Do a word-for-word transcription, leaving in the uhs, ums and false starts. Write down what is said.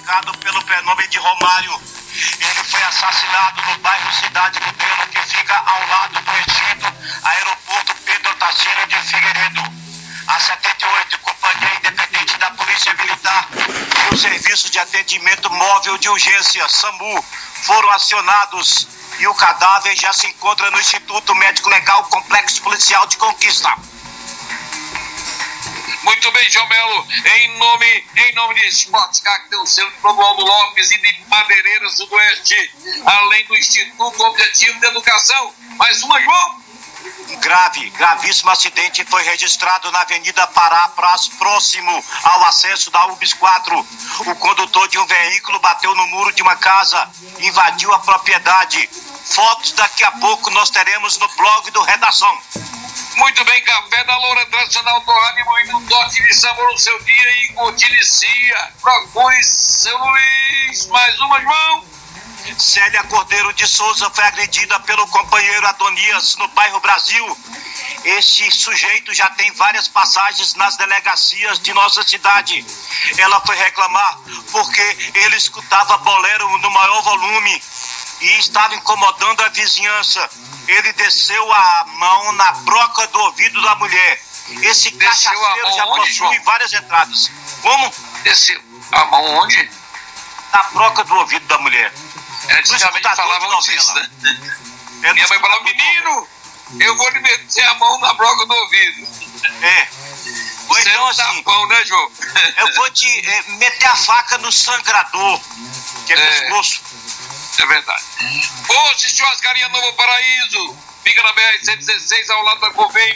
identificado pelo prenome de Romário. Ele foi assassinado no bairro Cidade Modelo, que fica ao lado do extinto aeroporto Pedro Tarsino de Figueiredo. A setenta e oito, Companhia Independente da Polícia Militar e o Serviço de Atendimento Móvel de Urgência, SAMU, foram acionados e o cadáver já se encontra no Instituto Médico Legal Complexo Policial de Conquista. Muito bem, João Melo, em nome, em nome de Esportes Cactel, selo de Clodoaldo Lopes e de Madeireira Sudoeste, além do Instituto Objetivo de Educação. Mais uma, João? Grave, gravíssimo acidente foi registrado na Avenida Pará, próximo ao acesso da U B S quatro. O condutor de um veículo bateu no muro de uma casa, invadiu a propriedade. Fotos daqui a pouco nós teremos no blog do Redação. Muito bem, café da Loura Tradicional Torrado e moído, um toque de sabor no seu dia e cortilicia. Procure seu Luiz. Mais uma, João. Célia Cordeiro de Souza foi agredida pelo companheiro Adonias no bairro Brasil. Este sujeito já tem várias passagens nas delegacias de nossa cidade. Ela foi reclamar porque ele escutava bolero no maior volume e estava incomodando a vizinhança. Ele desceu a mão na broca do ouvido da mulher. Esse Desceu cachaceiro já onde, possui João? várias entradas. Como? Desceu a mão onde? Na broca do ouvido da mulher. Antigamente falavam disso, né? É, minha mãe falava, menino, eu vou lhe meter a mão na broca do ouvido. É. Ou Você então é um assim, tapão, né, João? eu vou te é, meter a faca no sangrador, que é, é. pescoço. É verdade. Hoje, churrascaria Novo Paraíso, fica na B R cento e dezesseis, ao lado da Corveia.